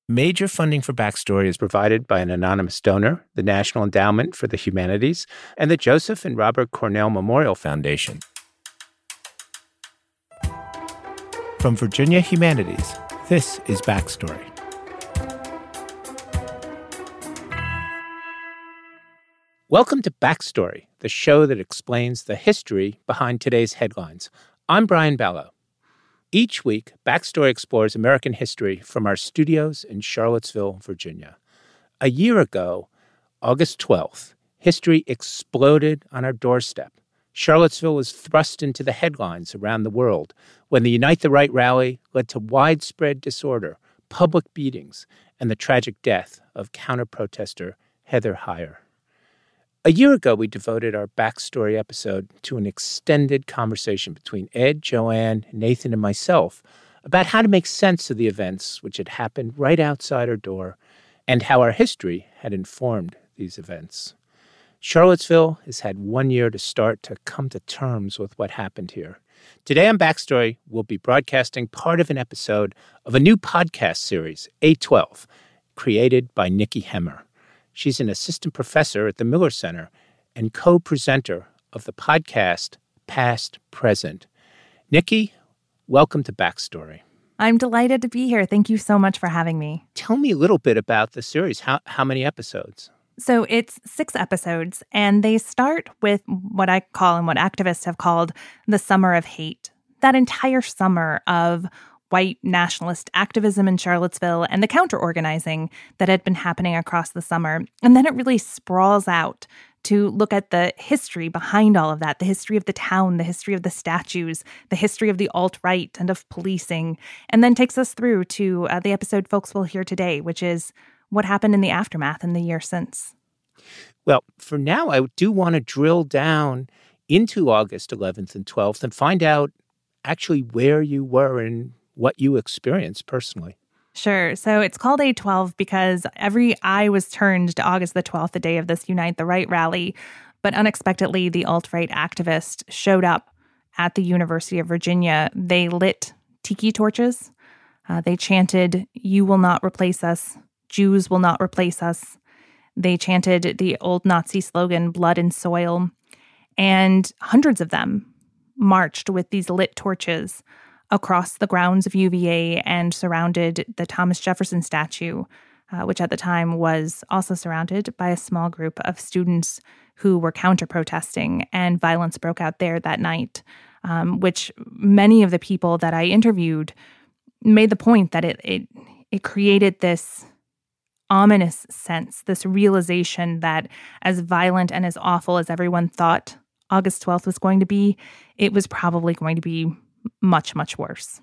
Major funding for Backstory is provided by an anonymous donor, the National Endowment for the Humanities, and the Joseph and Robert Cornell Memorial Foundation. From Virginia Humanities, this is Backstory. Welcome to Backstory, the show that explains the history behind today's headlines. I'm Brian Ballow. Each week, Backstory explores American history from our studios in Charlottesville, Virginia. A year ago, August 12th, history exploded on our doorstep. Charlottesville was thrust into the headlines around the world when the Unite the Right rally led to widespread disorder, public beatings, and the tragic death of counter-protester Heather Heyer. A year ago, we devoted our Backstory episode to an extended conversation between Ed, Joanne, Nathan, and myself about how to make sense of the events which had happened right outside our door and how our history had informed these events. Charlottesville has had 1 year to start to come to terms with what happened here. Today on Backstory, we'll be broadcasting part of an episode of a new podcast series, A12, created by Nikki Hemmer. She's an assistant professor at the Miller Center and co-presenter of the podcast Past Present. Nikki, welcome to Backstory. I'm delighted to be here. Thank you so much for having me. Tell me a little bit about the series. How many episodes? So it's 6 episodes, and they start with what I call and what activists have called the Summer of Hate. That entire summer of white nationalist activism in Charlottesville and the counter-organizing that had been happening across the summer. And then it really sprawls out to look at the history behind all of that, the history of the town, the history of the statues, the history of the alt-right and of policing, and then takes us through to the episode folks will hear today, which is what happened in the aftermath in the year since. Well, for now, I do want to drill down into August 11th and 12th and find out actually where you were and what you experienced personally. Sure. So it's called A12 because every eye was turned to August the 12th, the day of this Unite the Right rally. But unexpectedly, the alt-right activists showed up at the University of Virginia. They lit tiki torches. They chanted, "You will not replace us. Jews will not replace us." They chanted the old Nazi slogan, "Blood and Soil." And hundreds of them marched with these lit torches across the grounds of UVA and surrounded the Thomas Jefferson statue, which at the time was also surrounded by a small group of students who were counter-protesting, and violence broke out there that night, which many of the people that I interviewed made the point that it created this ominous sense, this realization that as violent and as awful as everyone thought August 12th was going to be, it was probably going to be much, much worse.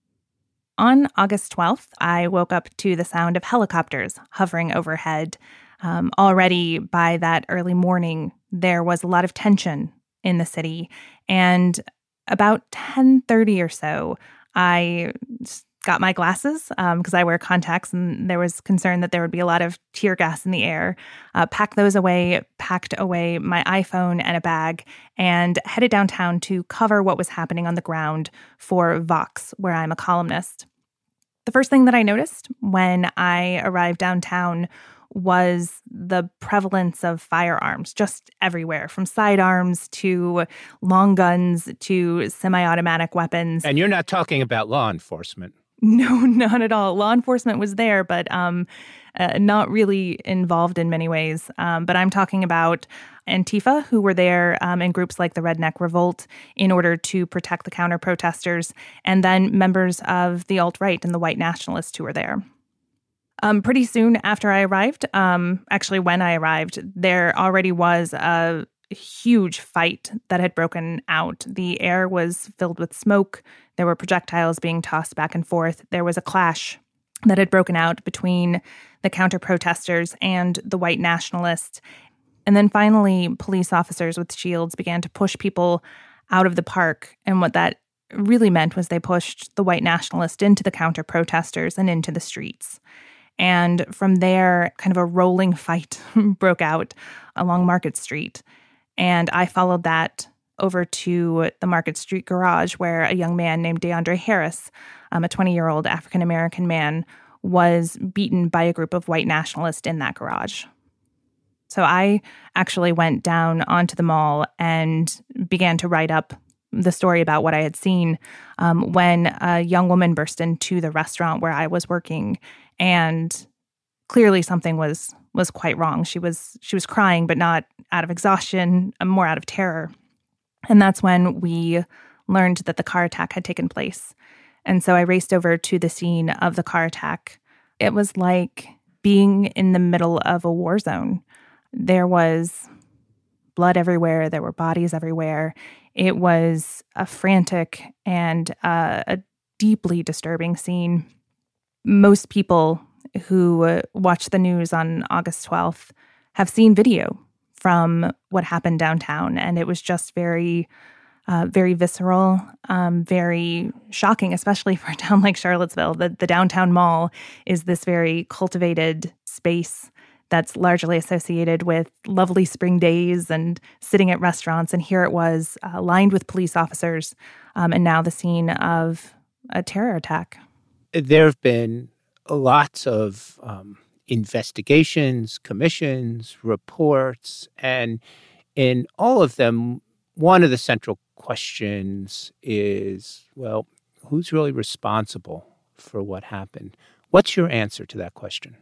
On August 12th, I woke up to the sound of helicopters hovering overhead. Already by that early morning, there was a lot of tension in the city. And about 10:30 or so, I got my glasses because I wear contacts, and there was concern that there would be a lot of tear gas in the air. Packed those away, packed away my iPhone and a bag, and headed downtown to cover what was happening on the ground for Vox, where I'm a columnist. The first thing that I noticed when I arrived downtown was the prevalence of firearms just everywhere, from sidearms to long guns to semi-automatic weapons. And you're not talking about law enforcement. No, not at all. Law enforcement was there, but not really involved in many ways. But I'm talking about Antifa, who were there in groups like the Redneck Revolt in order to protect the counter-protesters, and then members of the alt-right and the white nationalists who were there. Pretty soon after I arrived, actually when I arrived, there already was a huge fight that had broken out. The air was filled with smoke. There were projectiles being tossed back and forth. There was a clash that had broken out between the counter-protesters and the white nationalists. And then finally, police officers with shields began to push people out of the park. And what that really meant was they pushed the white nationalists into the counter-protesters and into the streets. And from there, kind of a rolling fight broke out along Market Street. And I followed that over to the Market Street garage where a young man named DeAndre Harris, a 20-year-old African-American man, was beaten by a group of white nationalists in that garage. So I actually went down onto the mall and began to write up the story about what I had seen when a young woman burst into the restaurant where I was working, and clearly something was quite wrong. She was crying, but not out of exhaustion, more out of terror. And that's when we learned that the car attack had taken place. And so I raced over to the scene of the car attack. It was like being in the middle of a war zone. There was blood everywhere. There were bodies everywhere. It was a frantic and a deeply disturbing scene. Most people who watched the news on August 12th have seen video from what happened downtown, and it was just very visceral, very shocking, especially for a town like Charlottesville. The downtown mall is this very cultivated space that's largely associated with lovely spring days and sitting at restaurants. And here it was, lined with police officers, and now the scene of a terror attack. There have been lots of investigations, commissions, reports, and in all of them, one of the central questions is, well, who's really responsible for what happened? What's your answer to that question?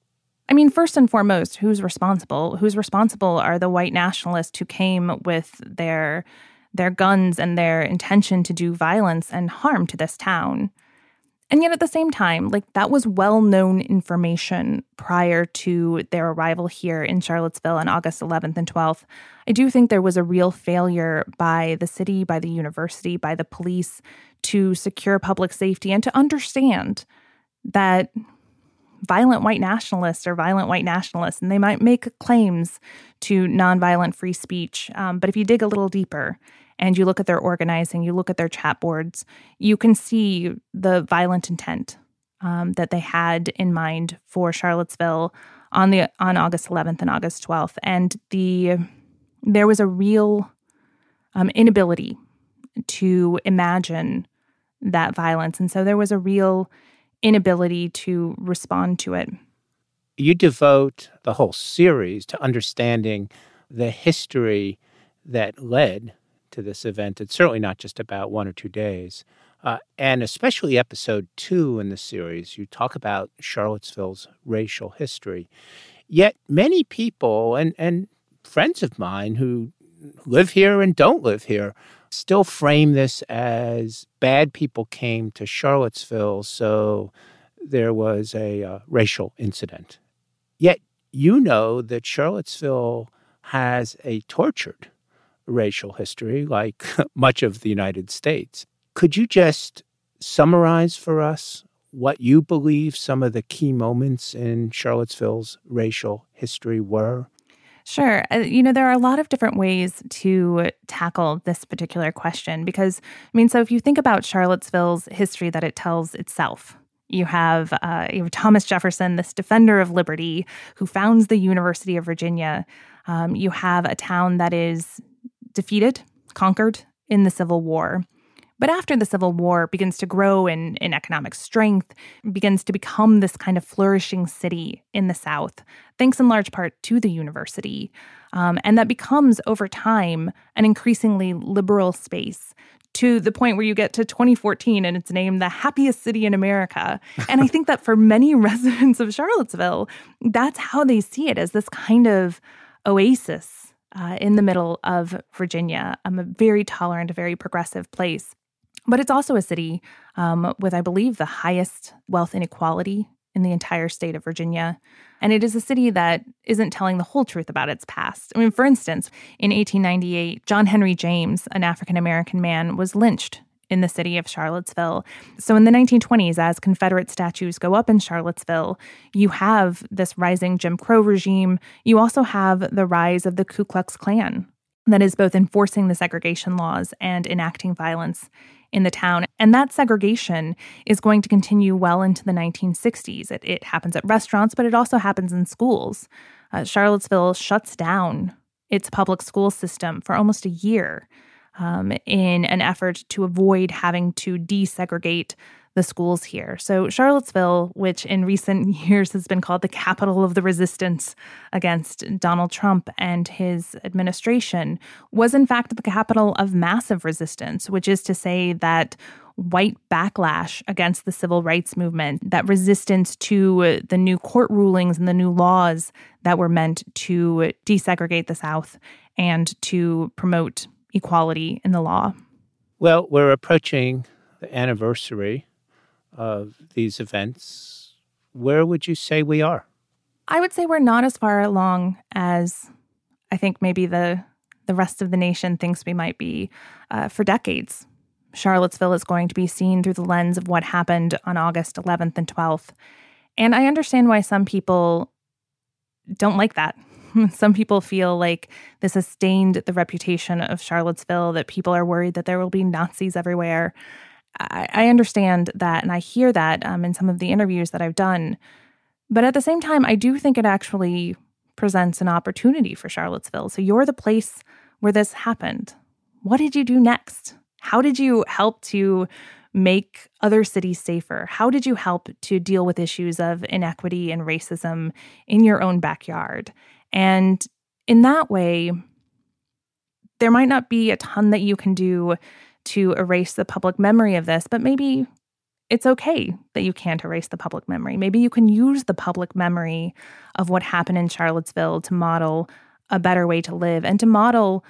I mean, first and foremost, who's responsible? Who's responsible are the white nationalists who came with their guns and their intention to do violence and harm to this town. And yet at the same time, that was well-known information prior to their arrival here in Charlottesville on August 11th and 12th. I do think there was a real failure by the city, by the university, by the police to secure public safety and to understand that violent white nationalists are violent white nationalists, and they might make claims to nonviolent free speech. But if you dig a little deeper and you look at their organizing, you look at their chat boards, you can see the violent intent that they had in mind for Charlottesville on August 11th and August 12th. And there was a real inability to imagine that violence. And so there was a real inability to respond to it. You devote the whole series to understanding the history that led to this event. It's certainly not just about 1 or 2 days. And especially episode 2 in the series, you talk about Charlottesville's racial history. Yet many people and friends of mine who live here and don't live here still frame this as bad people came to Charlottesville, so there was a racial incident. Yet you know that Charlottesville has a tortured racial history, like much of the United States. Could you just summarize for us what you believe some of the key moments in Charlottesville's racial history were? Sure. There are a lot of different ways to tackle this particular question because, so if you think about Charlottesville's history that it tells itself, you have Thomas Jefferson, this defender of liberty who founds the University of Virginia. You have a town that is defeated, conquered in the Civil War. But after the Civil War begins to grow in economic strength, begins to become this kind of flourishing city in the South, thanks in large part to the university. And that becomes, over time, an increasingly liberal space to the point where you get to 2014 and it's named the happiest city in America. And I think that for many residents of Charlottesville, that's how they see it, as this kind of oasis in the middle of Virginia, a very tolerant, a very progressive place. But it's also a city with, I believe, the highest wealth inequality in the entire state of Virginia. And it is a city that isn't telling the whole truth about its past. For instance, in 1898, John Henry James, an African-American man, was lynched in the city of Charlottesville. So in the 1920s, as Confederate statues go up in Charlottesville, you have this rising Jim Crow regime. You also have the rise of the Ku Klux Klan that is both enforcing the segregation laws and enacting violence in the town. And that segregation is going to continue well into the 1960s. It happens at restaurants, but it also happens in schools. Charlottesville shuts down its public school system for almost a year in an effort to avoid having to desegregate the schools here. So Charlottesville, which in recent years has been called the capital of the resistance against Donald Trump and his administration, was in fact the capital of massive resistance, which is to say that white backlash against the civil rights movement, that resistance to the new court rulings and the new laws that were meant to desegregate the South and to promote equality in the law. Well, we're approaching the anniversary of these events. Where would you say we are? I would say we're not as far along as I think maybe the rest of the nation thinks we might be. For decades, Charlottesville is going to be seen through the lens of what happened on August 11th and 12th. And I understand why some people don't like that. Some people feel like this has stained the reputation of Charlottesville, that people are worried that there will be Nazis everywhere. I understand that, and I hear that in some of the interviews that I've done. But at the same time, I do think it actually presents an opportunity for Charlottesville. So you're the place where this happened. What did you do next? How did you help to make other cities safer? How did you help to deal with issues of inequity and racism in your own backyard? And in that way, there might not be a ton that you can do to erase the public memory of this, but maybe it's okay that you can't erase the public memory. Maybe you can use the public memory of what happened in Charlottesville to model a better way to live and to model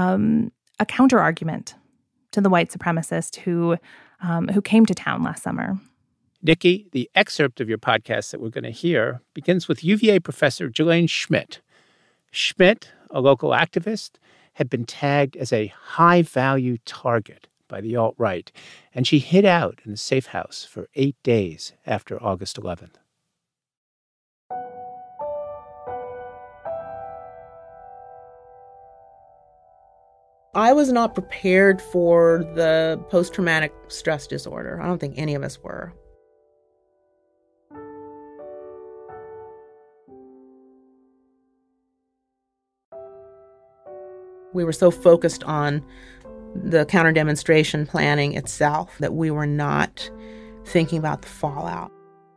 a counter-argument to the white supremacist who came to town last summer. Nikki, the excerpt of your podcast that we're going to hear begins with UVA professor Ghislaine Schmidt. Schmidt, a local activist, had been tagged as a high-value target by the alt-right, and she hid out in a safe house for 8 days after August 11th. I was not prepared for the post-traumatic stress disorder. I don't think any of us were. We were so focused on the counter-demonstration planning itself that we were not thinking about the fallout.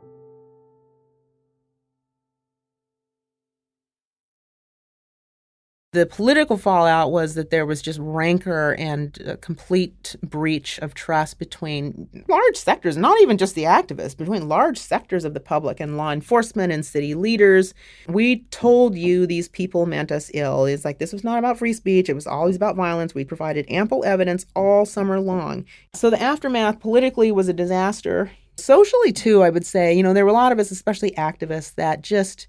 The political fallout was that there was just rancor and a complete breach of trust between large sectors, not even just the activists, between large sectors of the public and law enforcement and city leaders. We told you these people meant us ill. It's like this was not about free speech. It was always about violence. We provided ample evidence all summer long. So the aftermath politically was a disaster. Socially, too, I would say, there were a lot of us, especially activists, that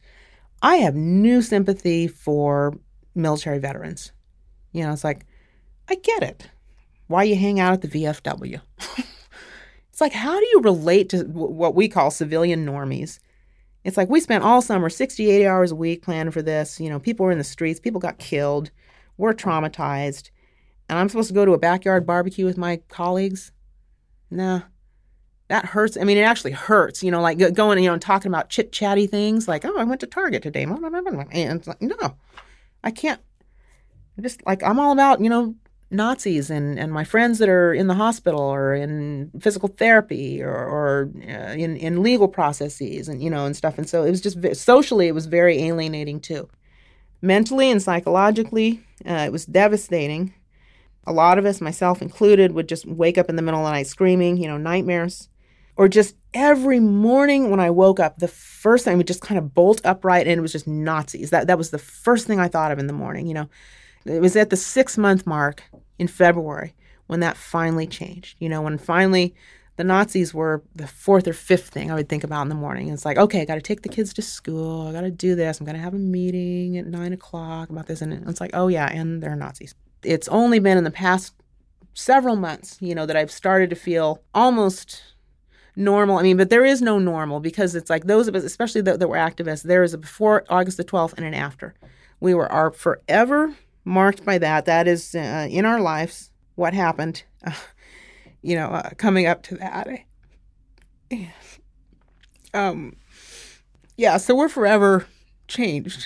I have new sympathy for military veterans. It's like, I get it. Why you hang out at the VFW. It's like, how do you relate to what we call civilian normies? It's like, we spent all summer, 60, 80 hours a week planning for this. People were in the streets. People got killed. We're traumatized. And I'm supposed to go to a backyard barbecue with my colleagues? Nah. That hurts. I mean, it actually hurts, like going, and talking about chit-chatty things like, oh, I went to Target today. And it's like, no. I can't, I'm all about, Nazis and my friends that are in the hospital or in physical therapy or in legal processes and, and stuff. And so it was just, socially, it was very alienating too. Mentally and psychologically, it was devastating. A lot of us, myself included, would just wake up in the middle of the night screaming, nightmares. Or just every morning when I woke up, the first thing I would just kind of bolt upright and it was just Nazis. That was the first thing I thought of in the morning, It was at the 6-month mark in February when that finally changed, when finally the Nazis were the 4th or 5th thing I would think about in the morning. It's like, okay, I got to take the kids to school. I got to do this. I'm going to have a meeting at 9 o'clock about this. And it's like, oh yeah, and they're Nazis. It's only been in the past several months, that I've started to feel almost normal. I mean, but there is no normal because it's like those of us, especially that were activists, there is a before August the 12th and an after. We are forever marked by that. That is in our lives what happened, coming up to that. So we're forever changed,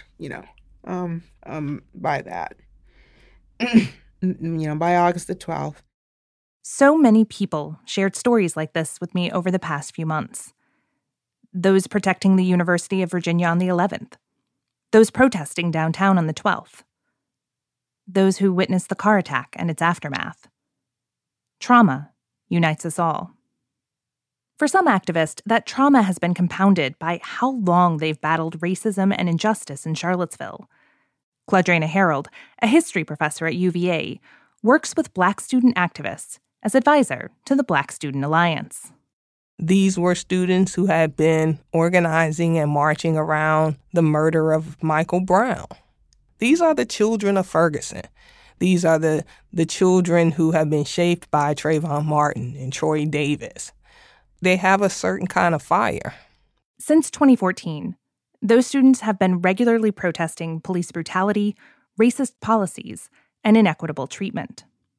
by that, by August the 12th. So many people shared stories like this with me over the past few months. Those protecting the University of Virginia on the 11th. Those protesting downtown on the 12th. Those who witnessed the car attack and its aftermath. Trauma unites us all. For some activists, that trauma has been compounded by how long they've battled racism and injustice in Charlottesville. Claudraina Harold, a history professor at UVA, works with Black student activists as advisor to the Black Student Alliance. These were students who had been organizing and marching around the murder of Michael Brown. These are the children of Ferguson. These are the children who have been shaped by Trayvon Martin and Troy Davis. They have a certain kind of fire. Since 2014, those students have been regularly protesting police brutality, racist policies, and inequitable treatment.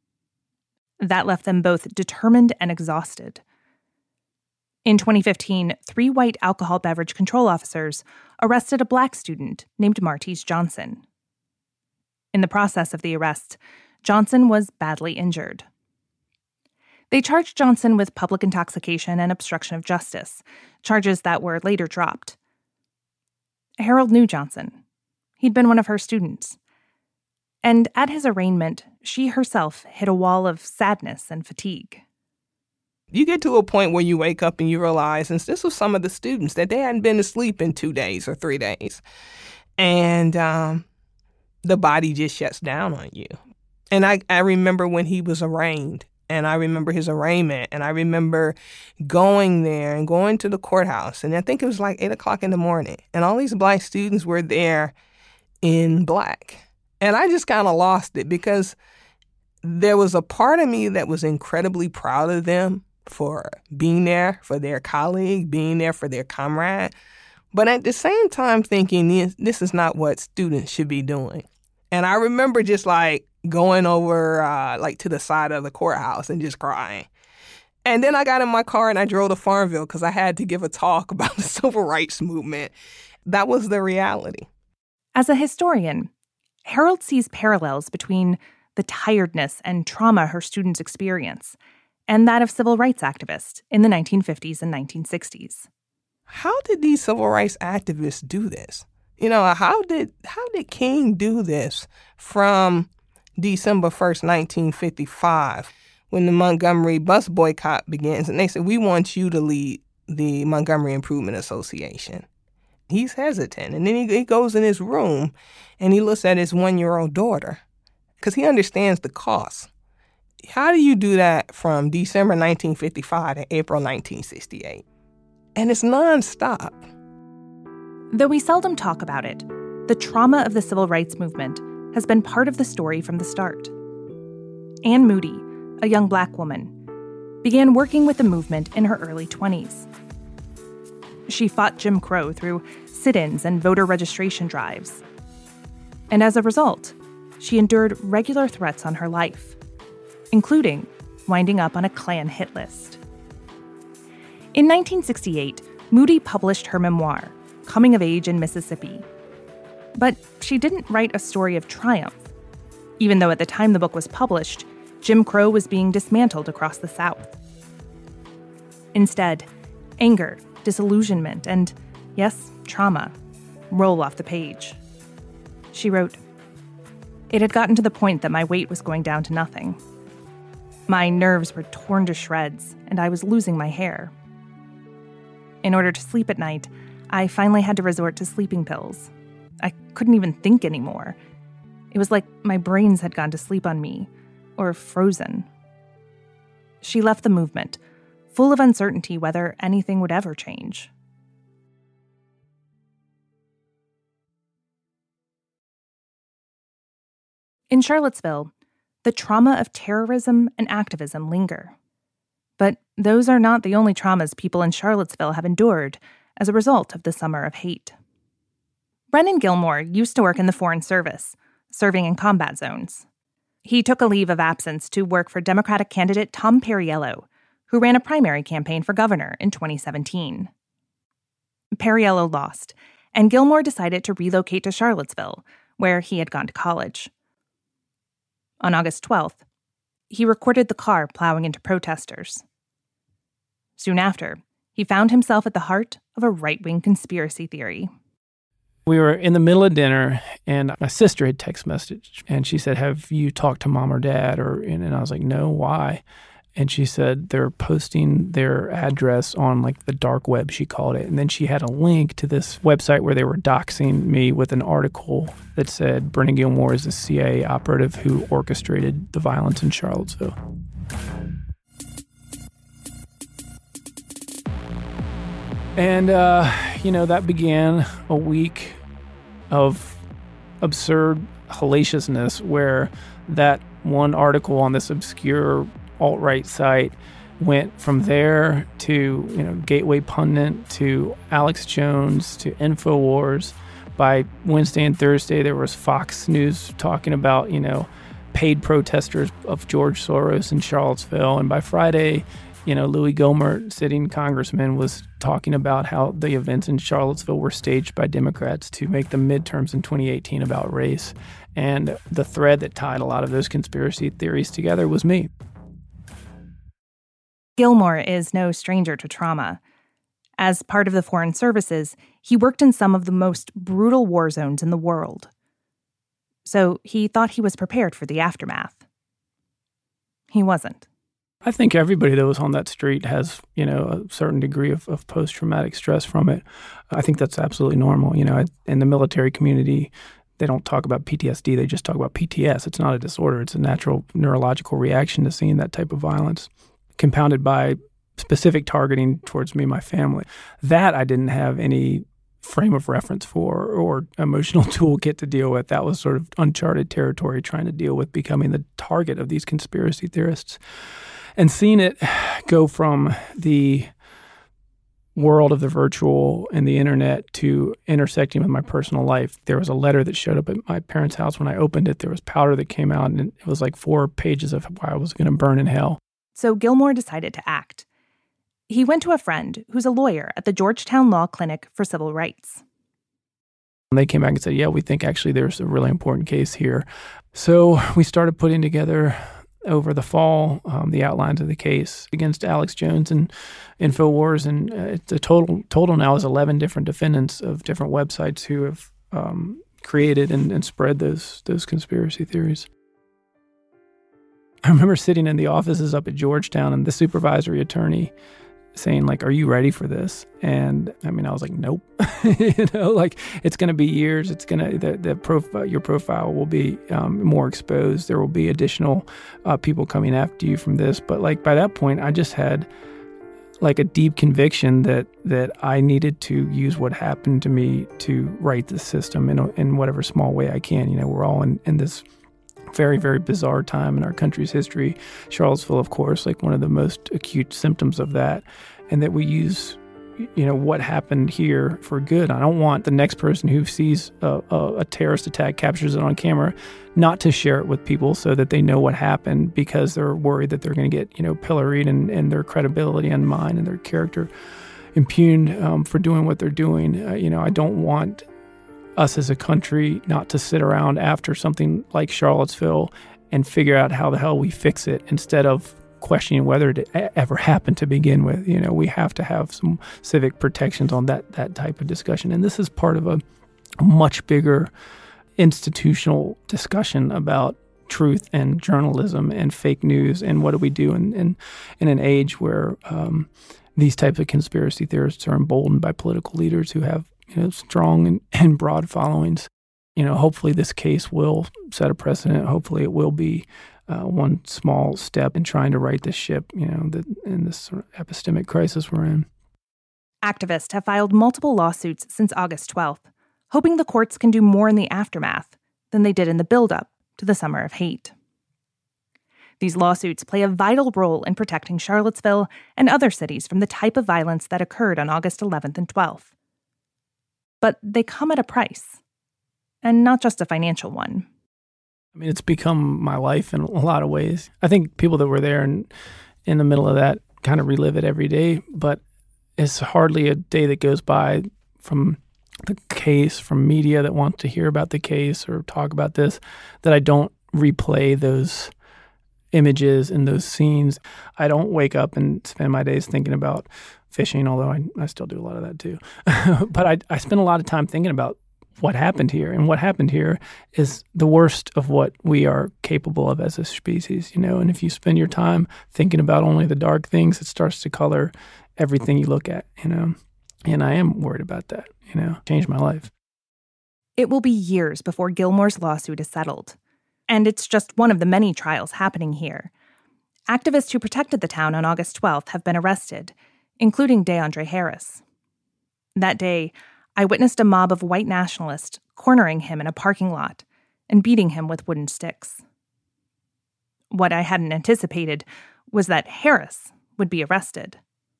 That left them both determined and exhausted. In 2015, 3 white alcohol beverage control officers arrested a Black student named Martise Johnson. In the process of the arrest, Johnson was badly injured. They charged Johnson with public intoxication and obstruction of justice, charges that were later dropped. Harold knew Johnson. He'd been one of her students. And at his arraignment, she herself hit a wall of sadness and fatigue. You get to a point where you wake up and you realize, and this was some of the students, that they hadn't been to sleep in 2 days or 3 days. And the body just shuts down on you. And I remember when he was arraigned, and I remember his arraignment, and I remember going there and going to the courthouse, and I think it was like 8 o'clock in the morning, and all these Black students were there in black. And I just kind of lost it because there was a part of me that was incredibly proud of them for being there for their colleague, being there for their comrade, but at the same time thinking this is not what students should be doing. And I remember just like going over like to the side of the courthouse and just crying. And then I got in my car and I drove to Farmville because I had to give a talk about the civil rights movement. That was the reality. As a historian, Harold sees parallels between the tiredness and trauma her students experience and that of civil rights activists in the 1950s and 1960s. How did these civil rights activists do this? You know, how did King do this from December 1st, 1955, when the Montgomery bus boycott begins? And they said, we want you to lead the Montgomery Improvement Association. He's hesitant. And then he goes in his room and he looks at his 1-year-old daughter because he understands the cost. How do you do that from December 1955 to April 1968? And it's nonstop. Though we seldom talk about it, the trauma of the civil rights movement has been part of the story from the start. Anne Moody, a young Black woman, began working with the movement in her early 20s. She fought Jim Crow through sit-ins and voter registration drives. And as a result, she endured regular threats on her life, including winding up on a Klan hit list. In 1968, Moody published her memoir, Coming of Age in Mississippi. But she didn't write a story of triumph, even though at the time the book was published, Jim Crow was being dismantled across the South. Instead, anger, disillusionment, and, yes, trauma roll off the page. She wrote, "It had gotten to the point that my weight was going down to nothing. My nerves were torn to shreds, and I was losing my hair. In order to sleep at night, I finally had to resort to sleeping pills. I couldn't even think anymore. It was like my brains had gone to sleep on me, or frozen." She left the movement, full of uncertainty whether anything would ever change. In Charlottesville, the trauma of terrorism and activism linger. But those are not the only traumas people in Charlottesville have endured as a result of the Summer of Hate. Brennan Gilmore used to work in the Foreign Service, serving in combat zones. He took a leave of absence to work for Democratic candidate Tom Perriello, who ran a primary campaign for governor in 2017. Perriello lost, and Gilmore decided to relocate to Charlottesville, where he had gone to college. On August 12th, he recorded the car plowing into protesters. Soon after, he found himself at the heart of a right-wing conspiracy theory. We were in the middle of dinner, and my sister had text messaged, and she said, "Have you talked to mom or dad?" And I was like, "No, why?" And she said they're posting their address on like the dark web, she called it. And then she had a link to this website where they were doxing me with an article that said Brennan Gilmore is a CIA operative who orchestrated the violence in Charlottesville. And, that began a week of absurd hellaciousness where that one article on this obscure alt-right site went from there to, Gateway Pundit, to Alex Jones, to InfoWars. By Wednesday and Thursday, there was Fox News talking about, paid protesters of George Soros in Charlottesville. And by Friday, Louis Gohmert, sitting congressman, was talking about how the events in Charlottesville were staged by Democrats to make the midterms in 2018 about race. And the thread that tied a lot of those conspiracy theories together was me. Gilmore is no stranger to trauma. As part of the Foreign Services, he worked in some of the most brutal war zones in the world. So he thought he was prepared for the aftermath. He wasn't. I think everybody that was on that street has, a certain degree of post-traumatic stress from it. I think that's absolutely normal. In the military community, they don't talk about PTSD. They just talk about PTS. It's not a disorder. It's a natural neurological reaction to seeing that type of violence, compounded by specific targeting towards me and my family. That I didn't have any frame of reference for or emotional toolkit to deal with. That was sort of uncharted territory, trying to deal with becoming the target of these conspiracy theorists. And seeing it go from the world of the virtual and the internet to intersecting with my personal life. There was a letter that showed up at my parents' house. When I opened it, there was powder that came out, and it was like 4 pages of why I was going to burn in hell. So Gilmore decided to act. He went to a friend who's a lawyer at the Georgetown Law Clinic for Civil Rights. They came back and said, yeah, we think actually there's a really important case here. So we started putting together over the fall the outlines of the case against Alex Jones and InfoWars. And the total now is 11 different defendants of different websites who have created and spread those conspiracy theories. I remember sitting in the offices up at Georgetown and the supervisory attorney saying, are you ready for this? And I was like, nope. It's going to be years. It's going to, your profile will be more exposed. There will be additional people coming after you from this. But by that point, I just had a deep conviction that I needed to use what happened to me to right the system in whatever small way I can. We're all in this very, very bizarre time in our country's history. Charlottesville, of course, one of the most acute symptoms of that, and that we use, what happened here for good. I don't want the next person who sees a terrorist attack, captures it on camera, not to share it with people so that they know what happened because they're worried that they're going to get, pilloried and their credibility undermined and their character impugned for doing what they're doing. I don't want us as a country not to sit around after something like Charlottesville and figure out how the hell we fix it instead of questioning whether it ever happened to begin with. We have to have some civic protections on that type of discussion. And this is part of a much bigger institutional discussion about truth and journalism and fake news and what do we do in an age where these types of conspiracy theorists are emboldened by political leaders who have strong and broad followings. Hopefully this case will set a precedent. Hopefully it will be one small step in trying to right this ship, in this sort of epistemic crisis we're in. Activists have filed multiple lawsuits since August 12th, hoping the courts can do more in the aftermath than they did in the buildup to the Summer of Hate. These lawsuits play a vital role in protecting Charlottesville and other cities from the type of violence that occurred on August 11th and 12th. But they come at a price, and not just a financial one. It's become my life in a lot of ways. I think people that were there and in the middle of that kind of relive it every day, but it's hardly a day that goes by from the case, from media that wants to hear about the case or talk about this, that I don't replay those images and those scenes. I don't wake up and spend my days thinking about fishing, although I still do a lot of that too. But I spend a lot of time thinking about what happened here. And what happened here is the worst of what we are capable of as a species, And if you spend your time thinking about only the dark things, it starts to color everything you look at, And I am worried about that, Changed my life. It will be years before Gilmore's lawsuit is settled. And it's just one of the many trials happening here. Activists who protected the town on August 12th have been arrested, including DeAndre Harris. That day, I witnessed a mob of white nationalists cornering him in a parking lot and beating him with wooden sticks. What I hadn't anticipated was that Harris would be arrested.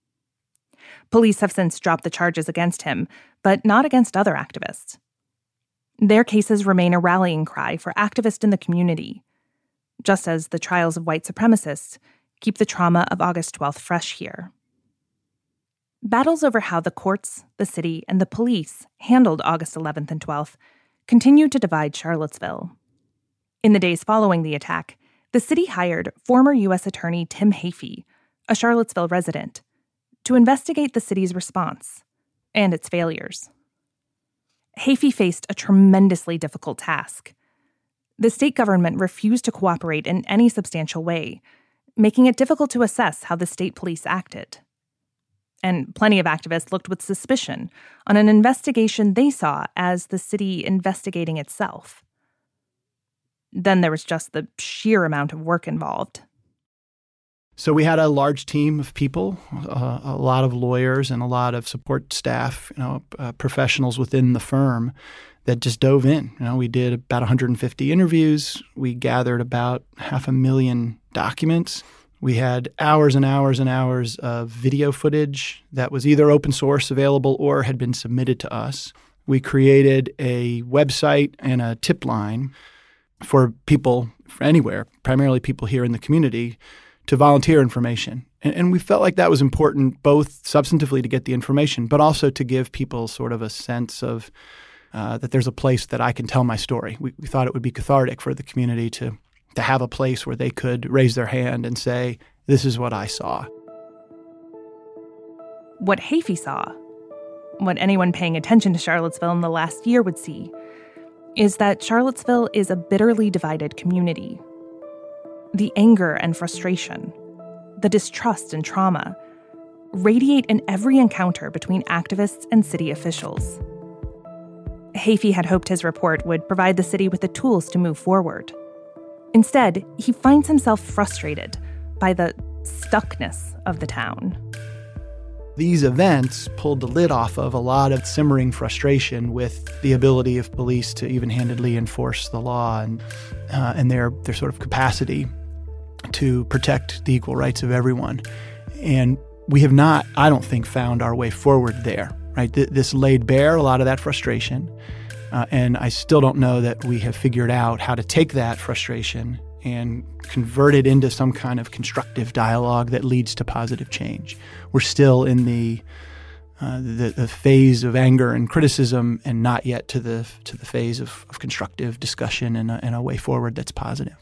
Police have since dropped the charges against him, but not against other activists. Their cases remain a rallying cry for activists in the community, just as the trials of white supremacists keep the trauma of August 12th fresh here. Battles over how the courts, the city, and the police handled August 11th and 12th continued to divide Charlottesville. In the days following the attack, the city hired former U.S. Attorney Tim Heaphy, a Charlottesville resident, to investigate the city's response and its failures. Heaphy faced a tremendously difficult task. The state government refused to cooperate in any substantial way, making it difficult to assess how the state police acted. And plenty of activists looked with suspicion on an investigation they saw as the city investigating itself. Then there was just the sheer amount of work involved. So we had a large team of people, a lot of lawyers and a lot of support staff, professionals within the firm that just dove in. We did about 150 interviews. We gathered about 500,000 documents. We had hours and hours and hours of video footage that was either open source available or had been submitted to us. We created a website and a tip line for people from anywhere, primarily people here in the community, to volunteer information. And we felt like that was important both substantively to get the information, but also to give people sort of a sense of that there's a place that I can tell my story. We thought it would be cathartic for the community to have a place where they could raise their hand and say, this is what I saw. What Heaphy saw, what anyone paying attention to Charlottesville in the last year would see, is that Charlottesville is a bitterly divided community. The anger and frustration, the distrust and trauma, radiate in every encounter between activists and city officials. Heaphy had hoped his report would provide the city with the tools to move forward. Instead, he finds himself frustrated by the stuckness of the town. These events pulled the lid off of a lot of simmering frustration with the ability of police to even-handedly enforce the law and their sort of capacity to protect the equal rights of everyone. And we have not, I don't think, found our way forward there, right? This laid bare a lot of that frustration. And I still don't know that we have figured out how to take that frustration and convert it into some kind of constructive dialogue that leads to positive change. We're still in the phase of anger and criticism, and not yet to the phase of constructive discussion and a way forward that's positive.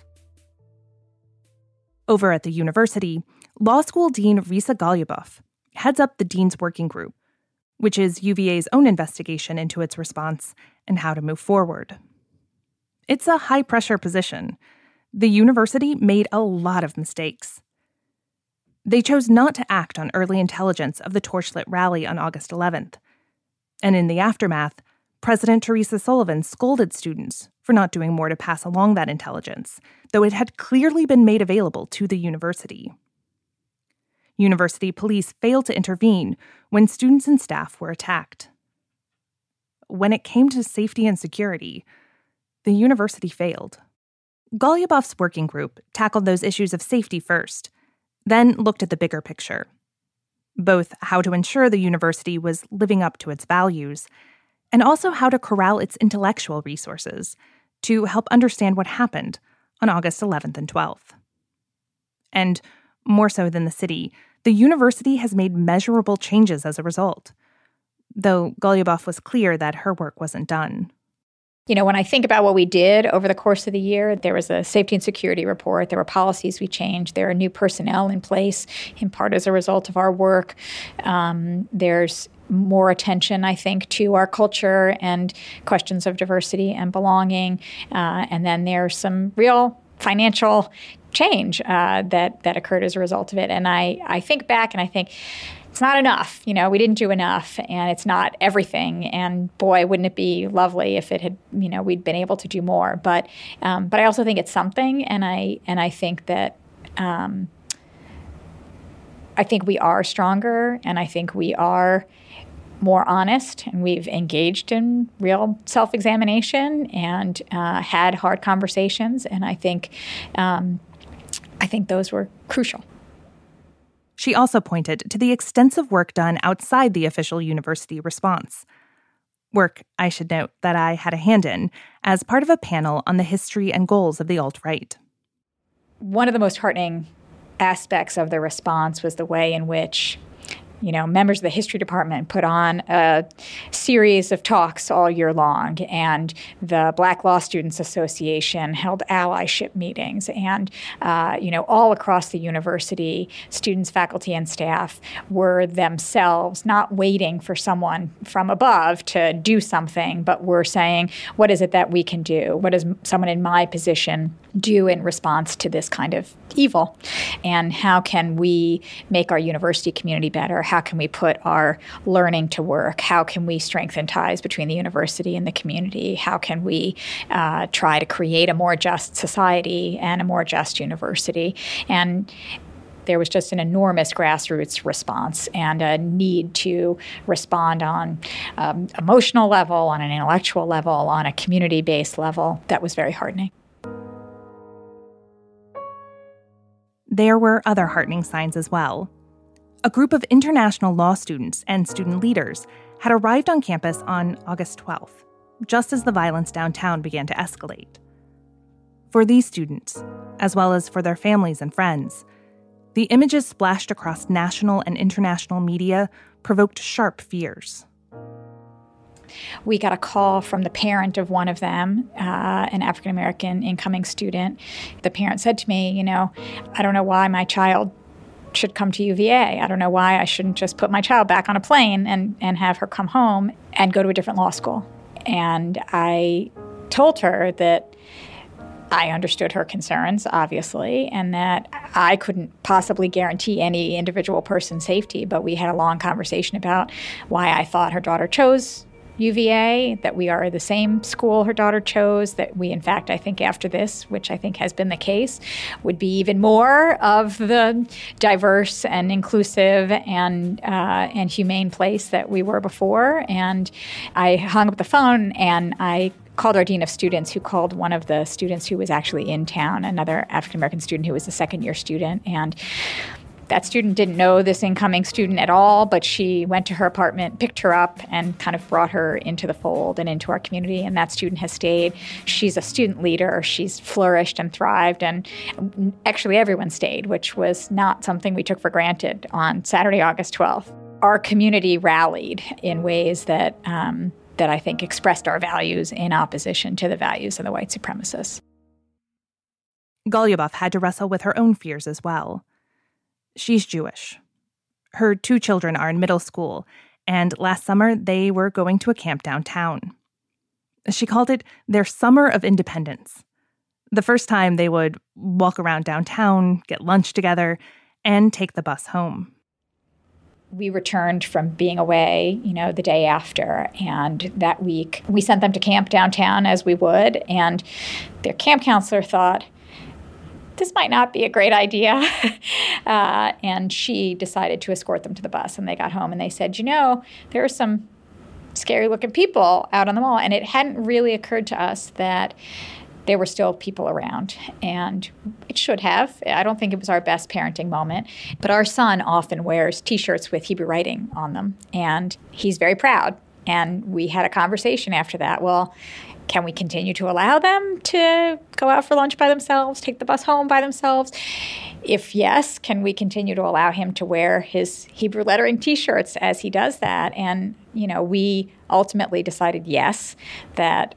Over at the university, law school dean Risa Goluboff heads up the Dean's Working Group, which is UVA's own investigation into its response and how to move forward. It's a high-pressure position. The university made a lot of mistakes. They chose not to act on early intelligence of the torchlit rally on August 11th. And in the aftermath, President Teresa Sullivan scolded students for not doing more to pass along that intelligence, though it had clearly been made available to the university. University police failed to intervene when students and staff were attacked. When it came to safety and security, the university failed. Goluboff's working group tackled those issues of safety first, then looked at the bigger picture, both how to ensure the university was living up to its values and also how to corral its intellectual resources to help understand what happened on August 11th and 12th. And more so than the city, the university has made measurable changes as a result, though Goluboff was clear that her work wasn't done. When I think about what we did over the course of the year, there was a safety and security report. There were policies we changed. There are new personnel in place, in part as a result of our work. There's more attention, I think, to our culture and questions of diversity and belonging. And then there's some real financial change that occurred as a result of it. And I think back and I think, it's not enough. We didn't do enough, and it's not everything. And boy, wouldn't it be lovely if it had, we'd been able to do more. But I also think it's something, and I think that I think we are stronger, and I think we are more honest, and we've engaged in real self-examination and had hard conversations, and I think those were crucial. She also pointed to the extensive work done outside the official university response. Work, I should note, that I had a hand in as part of a panel on the history and goals of the alt-right. One of the most heartening aspects of the response was the way in which members of the history department put on a series of talks all year long, and the Black Law Students Association held allyship meetings, and all across the university, students, faculty, and staff were themselves not waiting for someone from above to do something, but were saying, what is it that we can do? What does someone in my position do in response to this kind of evil? And how can we make our university community better? How can we put our learning to work? How can we strengthen ties between the university and the community? How can we try to create a more just society and a more just university? And there was just an enormous grassroots response and a need to respond on an emotional level, on an intellectual level, on a community-based level that was very heartening. There were other heartening signs as well. A group of international law students and student leaders had arrived on campus on August 12th, just as the violence downtown began to escalate. For these students, as well as for their families and friends, the images splashed across national and international media provoked sharp fears. We got a call from the parent of one of them, an African-American incoming student. The parent said to me, I don't know why my child should come to UVA. I don't know why I shouldn't just put my child back on a plane and have her come home and go to a different law school. And I told her that I understood her concerns, obviously, and that I couldn't possibly guarantee any individual person's safety, but we had a long conversation about why I thought her daughter chose UVA, that we are the same school her daughter chose, that we, in fact, I think after this, which I think has been the case, would be even more of the diverse and inclusive and humane place that we were before. And I hung up the phone and I called our dean of students, who called one of the students who was actually in town, another African-American student who was a second-year student. And that student didn't know this incoming student at all, but she went to her apartment, picked her up, and kind of brought her into the fold and into our community. And that student has stayed. She's a student leader. She's flourished and thrived. And actually, everyone stayed, which was not something we took for granted on Saturday, August 12th. Our community rallied in ways that I think expressed our values in opposition to the values of the white supremacists. Goluboff had to wrestle with her own fears as well. She's Jewish. Her 2 children are in middle school, and last summer they were going to a camp downtown. She called it their summer of independence. The first time they would walk around downtown, get lunch together, and take the bus home. We returned from being away, the day after, and that week we sent them to camp downtown as we would, and their camp counselor thought, this might not be a great idea. And she decided to escort them to the bus. And they got home and they said, there are some scary looking people out on the mall. And it hadn't really occurred to us that there were still people around. And it should have. I don't think it was our best parenting moment. But our son often wears T-shirts with Hebrew writing on them. And he's very proud. And we had a conversation after that. Well, can we continue to allow them to go out for lunch by themselves, take the bus home by themselves? If yes, can we continue to allow him to wear his Hebrew lettering T-shirts as he does that? And, we ultimately decided yes, that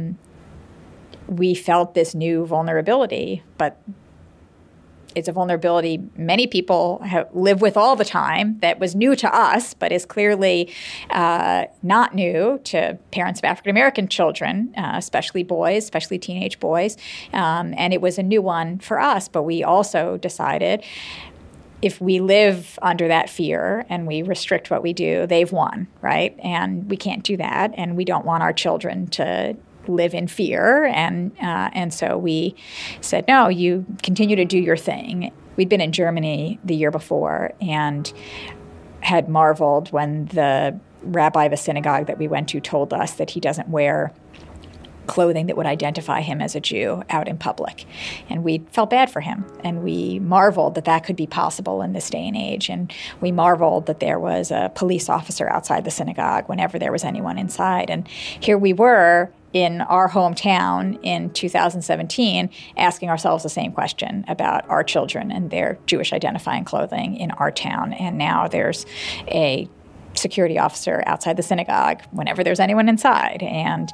we felt this new vulnerability, but it's a vulnerability many people live with all the time that was new to us, but is clearly not new to parents of African-American children, especially boys, especially teenage boys. And it was a new one for us, but we also decided if we live under that fear and we restrict what we do, they've won, right? And we can't do that, and we don't want our children to live in fear, and so we said, no, you continue to do your thing. We'd been in Germany the year before and had marveled when the rabbi of a synagogue that we went to told us that he doesn't wear clothing that would identify him as a Jew out in public. And we felt bad for him. And we marveled that that could be possible in this day and age. And we marveled that there was a police officer outside the synagogue whenever there was anyone inside. And here we were in our hometown in 2017 asking ourselves the same question about our children and their Jewish identifying clothing in our town. And now there's a security officer outside the synagogue whenever there's anyone inside, and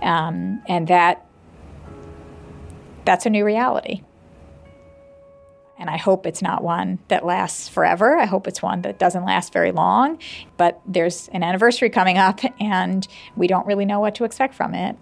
that's a new reality. And I hope it's not one that lasts forever. I hope it's one that doesn't last very long. But there's an anniversary coming up, and we don't really know what to expect from it.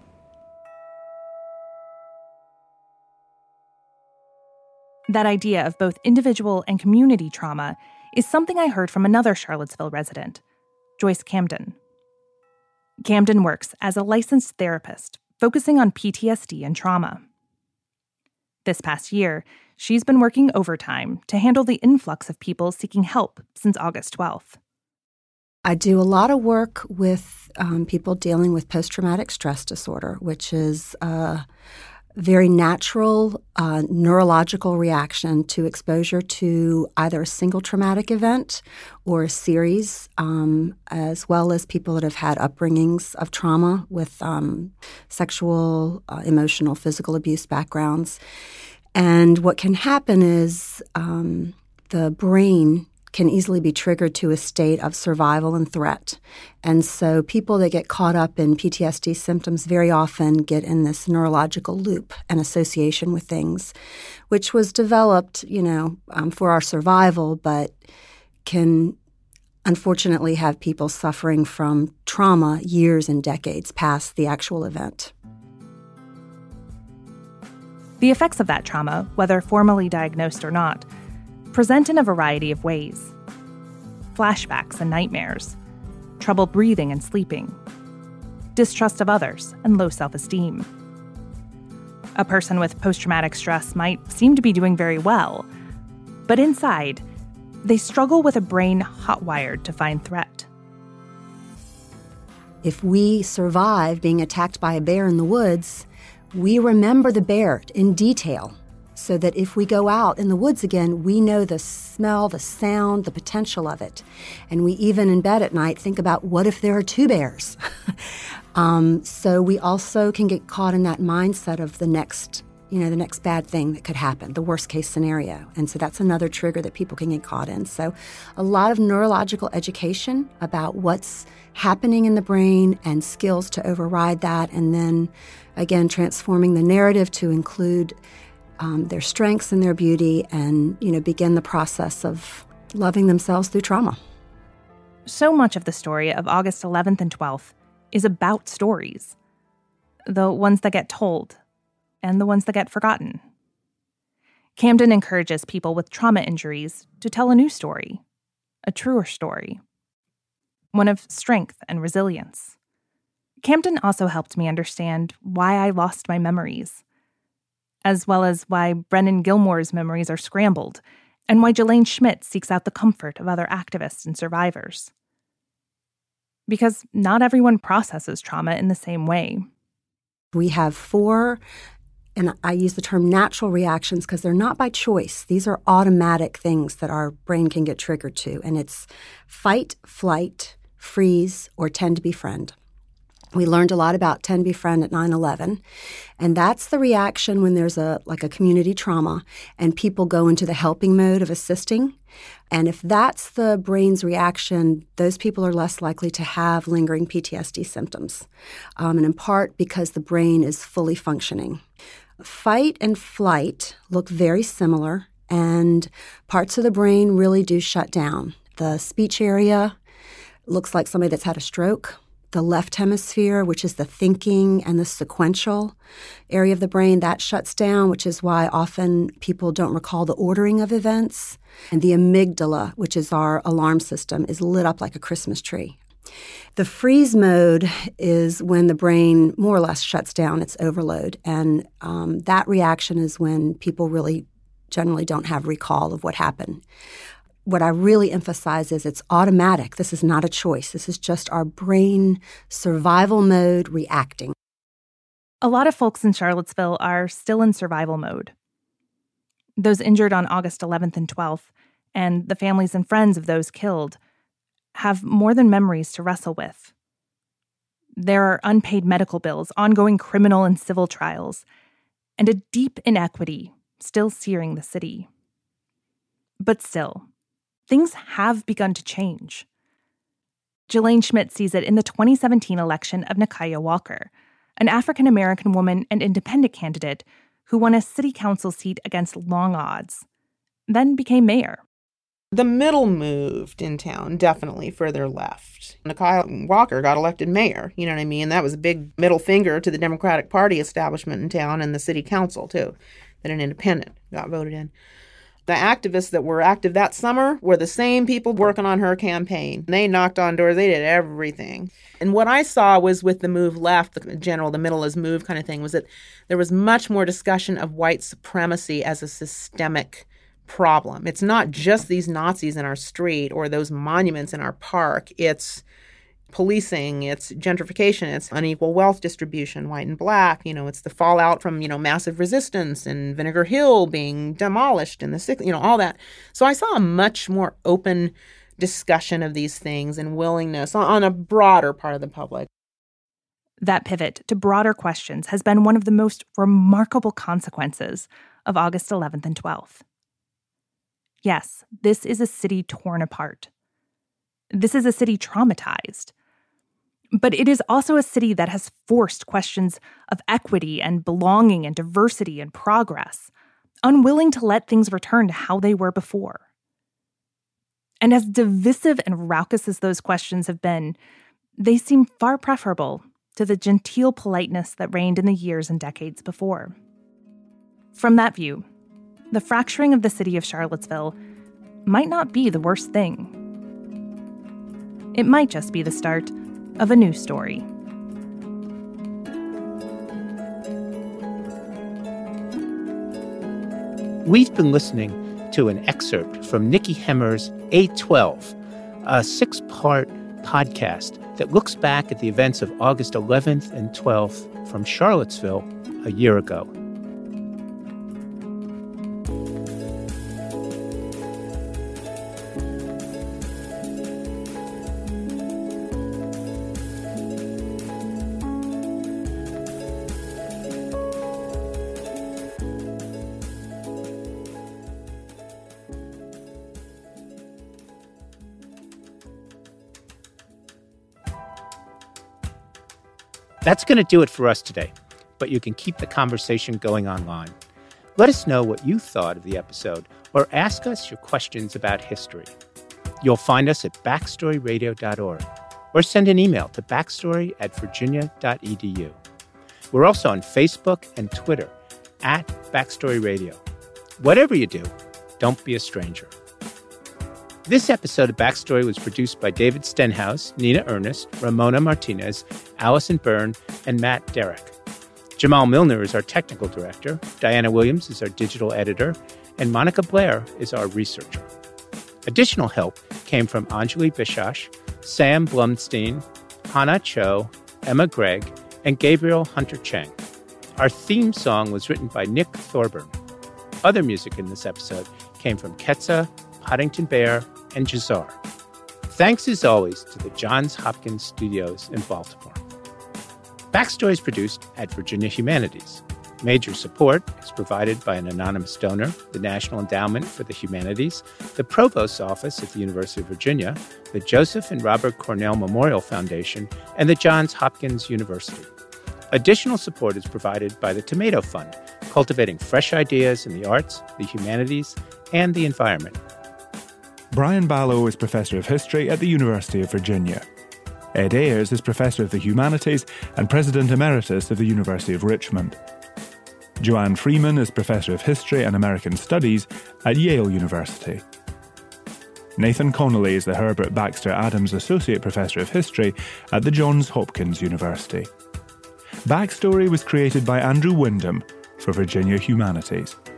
That idea of both individual and community trauma is something I heard from another Charlottesville resident, Joyce Camden. Camden works as a licensed therapist, focusing on PTSD and trauma. This past year, she's been working overtime to handle the influx of people seeking help since August 12th. I do a lot of work with people dealing with post-traumatic stress disorder, which is very natural neurological reaction to exposure to either a single traumatic event or a series, as well as people that have had upbringings of trauma with sexual, emotional, physical abuse backgrounds. And what can happen is the brain can easily be triggered to a state of survival and threat. And so people that get caught up in PTSD symptoms very often get in this neurological loop and association with things, which was developed, for our survival, but can unfortunately have people suffering from trauma years and decades past the actual event. The effects of that trauma, whether formally diagnosed or not, present in a variety of ways. Flashbacks and nightmares, trouble breathing and sleeping, distrust of others, and low self-esteem. A person with post-traumatic stress might seem to be doing very well, but inside, they struggle with a brain hot-wired to find threat. If we survive being attacked by a bear in the woods, we remember the bear in detail, so that if we go out in the woods again, we know the smell, the sound, the potential of it. And we even in bed at night think about, what if there are two bears? So we also can get caught in that mindset of the next bad thing that could happen, the worst case scenario. And so that's another trigger that people can get caught in. So a lot of neurological education about what's happening in the brain and skills to override that. And then, again, transforming the narrative to include their strengths and their beauty, and begin the process of loving themselves through trauma. So much of the story of August 11th and 12th is about stories. The ones that get told and the ones that get forgotten. Camden encourages people with trauma injuries to tell a new story, a truer story, one of strength and resilience. Camden also helped me understand why I lost my memories, as well as why Brennan Gilmore's memories are scrambled, and why Jelaine Schmidt seeks out the comfort of other activists and survivors. Because not everyone processes trauma in the same way. We have 4, and I use the term natural reactions because they're not by choice. These are automatic things that our brain can get triggered to, and it's fight, flight, freeze, or tend to befriend. We learned a lot about Ten Befriend at 9/11, and that's the reaction when there's a community trauma and people go into the helping mode of assisting. And if that's the brain's reaction, those people are less likely to have lingering PTSD symptoms, and in part because the brain is fully functioning. Fight and flight look very similar, and parts of the brain really do shut down. The speech area looks like somebody that's had a stroke. The left hemisphere, which is the thinking and the sequential area of the brain, that shuts down, which is why often people don't recall the ordering of events. And the amygdala, which is our alarm system, is lit up like a Christmas tree. The freeze mode is when the brain more or less shuts down its overload. And that reaction is when people really generally don't have recall of what happened. What I really emphasize is it's automatic. This is not a choice. This is just our brain survival mode reacting. A lot of folks in Charlottesville are still in survival mode. Those injured on August 11th and 12th, and the families and friends of those killed, have more than memories to wrestle with. There are unpaid medical bills, ongoing criminal and civil trials, and a deep inequity still searing the city. But still, things have begun to change. Jelaine Schmidt sees it in the 2017 election of Nakaya Walker, an African-American woman and independent candidate who won a city council seat against long odds, then became mayor. The middle moved in town, definitely further left. Nakaya Walker got elected mayor, you know what I mean? That was a big middle finger to the Democratic Party establishment in town and the city council, too, that an independent got voted in. The activists that were active that summer were the same people working on her campaign. They knocked on doors. They did everything. And what I saw was with the move left, the middle is move kind of thing, was that there was much more discussion of white supremacy as a systemic problem. It's not just these Nazis in our street or those monuments in our park. It's policing, it's gentrification, it's unequal wealth distribution, white and black. It's the fallout from, massive resistance and Vinegar Hill being demolished in the 60s, all that. So I saw a much more open discussion of these things and willingness on a broader part of the public. That pivot to broader questions has been one of the most remarkable consequences of August 11th and 12th. Yes, this is a city torn apart. This is a city traumatized. But it is also a city that has forced questions of equity and belonging and diversity and progress, unwilling to let things return to how they were before. And as divisive and raucous as those questions have been, they seem far preferable to the genteel politeness that reigned in the years and decades before. From that view, the fracturing of the city of Charlottesville might not be the worst thing. It might just be the start of a new story. We've been listening to an excerpt from Nikki Hemmer's A12, a 6-part podcast that looks back at the events of August 11th and 12th from Charlottesville a year ago. That's going to do it for us today, but you can keep the conversation going online. Let us know what you thought of the episode or ask us your questions about history. You'll find us at backstoryradio.org or send an email to backstory@virginia.edu. We're also on Facebook and Twitter @BackstoryRadio. Whatever you do, don't be a stranger. This episode of Backstory was produced by David Stenhouse, Nina Ernest, Ramona Martinez, Allison Byrne, and Matt Derrick. Jamal Milner is our technical director, Diana Williams is our digital editor, and Monica Blair is our researcher. Additional help came from Anjali Bishash, Sam Blumstein, Hannah Cho, Emma Gregg, and Gabriel Hunter Cheng. Our theme song was written by Nick Thorburn. Other music in this episode came from Ketsa, Paddington Bear, and Jazar. Thanks as always to the Johns Hopkins Studios in Baltimore. Backstory is produced at Virginia Humanities. Major support is provided by an anonymous donor, the National Endowment for the Humanities, the Provost's Office at the University of Virginia, the Joseph and Robert Cornell Memorial Foundation, and the Johns Hopkins University. Additional support is provided by the Tomato Fund, cultivating fresh ideas in the arts, the humanities, and the environment. Brian Balogh is Professor of History at the University of Virginia. Ed Ayers is Professor of the Humanities and President Emeritus of the University of Richmond. Joanne Freeman is Professor of History and American Studies at Yale University. Nathan Connolly is the Herbert Baxter Adams Associate Professor of History at the Johns Hopkins University. Backstory was created by Andrew Wyndham for Virginia Humanities.